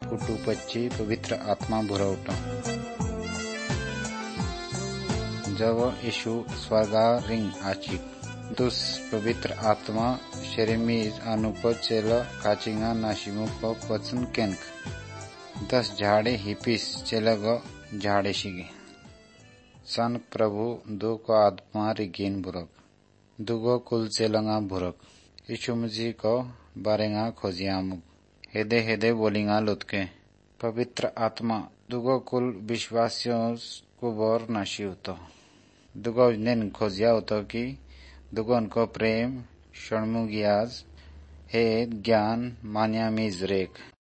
कुटू पच्ची पवित्र आत्मा भुरवटा। जब यीशु स्वर्गा रिंग आचिक तुस पवित्र आत्मा शेरेमीज अनुप चेला काचिंगा नाशिमु को पचन केंक 10 झाड़े हिपिस चेला गो झाड़े शिगे सन प्रभु दो को आत्मा रिगेन बुरक दुगो कुल चेलंगा बुरक यीशु मसीह को बारेंगा खोजियामुक हेदे हेदे बोलिंगा लुतके पवित्र आत्मा दुगो कुल विश्वासियों को बोर नाशी होतो दुगो नेन खोजिया होतो कि दुगो उनको प्रेम शर्मुगियाज हेद ज्ञान मान्या मीज रेख